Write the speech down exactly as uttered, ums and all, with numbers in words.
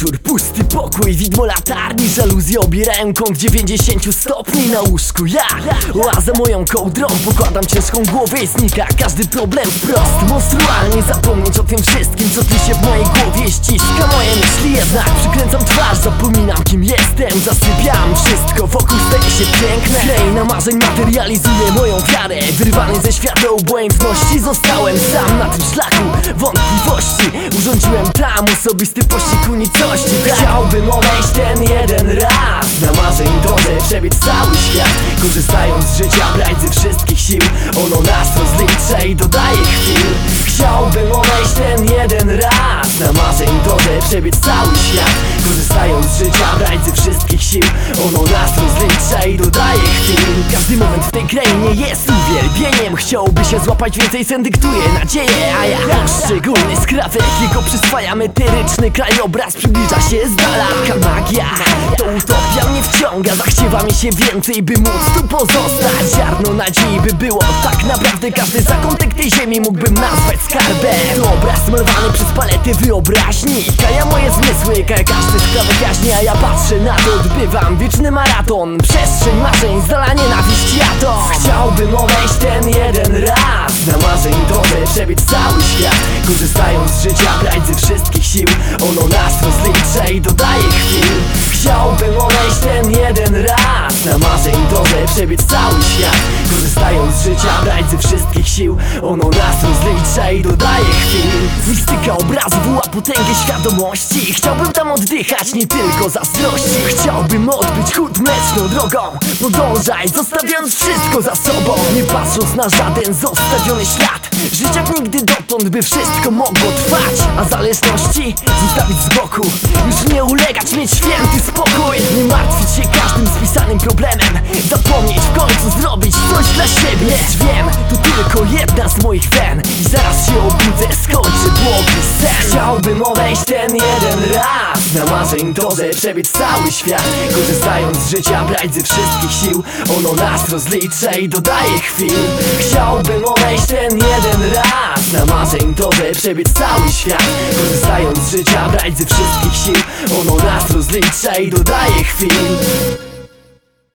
wieczór, pusty pokój, widmo latarni, żaluzje obierają kąt dziewięćdziesiąt stopni na łóżku. Ja, oaza moją kołdrą, pokładam ciężką głowę i znika każdy problem wprost. Monstrualnie zapomnieć o tym wszystkim, co tu się w mojej głowie ściska. Moje myśli jednak przykręcam twarz, zapominam kim jestem, zasypiam, wszystko wokół staje się piękne. Kraina marzeń materializuje moją wiarę, wyrwany ze świata obojętności, zostałem sam na tym szlaku wątpliwości. Urządziłem tam osobisty pościg uniczości. Chciałbym odejść ten jeden raz, na marzeń drodze przebiec cały świat, korzystając z życia, brać ze wszystkich sił. Ono nas rozlicza i dodaje chwil. Chciałbym odejść ten jeden raz, na marzeń drodze przebiec cały świat, korzystając z życia, brać ze wszystkich sił. Ono nas rozlicza i dodaje chwil. Każdy moment w tej krainie jest uwielbieniem. Chciałby się złapać, więcej sen dyktuje nadzieję, a ja poszczególny skrawek jego przyswaja. Meteryczny krajobraz przybliża się z dala. Taka magia, to utopia mnie wciąga. Zachciewa mi się więcej, by móc tu pozostać. Ziarno nadziei by było, tak naprawdę każdy zakątek tej ziemi mógłbym nazwać skarbem. To obraz malowany przez palety wyobraźni. Kaja moje zmysły, kaja każdy skrawek jaźni, a ja patrzę na to, odbywam wieczny maraton. Przestrzeń marzeń, z dala nienawiści atom. Chciałbym odejść ten jeden raz, na marzeń drodze przebiec cały świat, korzystając z życia, brać ze wszystkich sił. Ono nas rozlicza i dodaje chwil. Chciałbym odejść ten jeden raz, na marzeń drodze przebiec cały świat, korzystając z życia, brać ze wszystkich sił. Ono nas rozlicza i dodaje chwil. Mistyka obrazów uła potęgę świadomości. Chciałbym tam oddychać, nie tylko zazdrości. Chciałbym odbyć chód mleczną drogą, podążaj, zostawiając wszystko za sobą, nie patrząc na żaden zostawiony ślad. Żyć jak nigdy dotąd, by wszystko mogło trwać, a zależności zostawić z boku. Już nie ulegać, mieć święty spokój, nie martwić się każdym spisanym problemem, zapomnieć w końcu zrobić coś dla siebie. Lecz wiem, to tylko jedna z moich wen i zaraz się obudzę, skończy błogi sen. Chciałbym odejść ten jeden raz, na marzeń drodze przebiec cały świat, korzystając z życia, brać ze wszystkich sił. Ono nas rozlicza i dodaje chwil. Chciałbym odejść ten jeden raz, na marzeń drodze przebiec cały świat, korzystając z życia, brać ze wszystkich sił. Ono nas rozlicza i dodaje chwil.